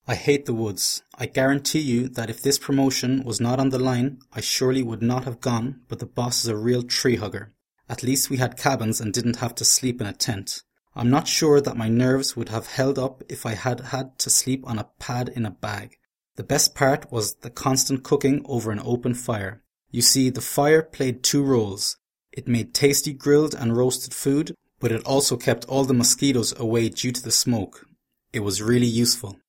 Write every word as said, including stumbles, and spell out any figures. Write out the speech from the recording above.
I hate the woods. I guarantee you that if this promotion was not on the line, I surely would not have gone, but the boss is a real tree hugger. At least we had cabins and didn't have to sleep in a tent. I'm not sure that my nerves would have held up if I had had to sleep on a pad in a bag. The best part was the constant cooking over an open fire. You see, the fire played two roles. It made tasty grilled and roasted food, but it also kept all the mosquitoes away due to the smoke. It was really useful.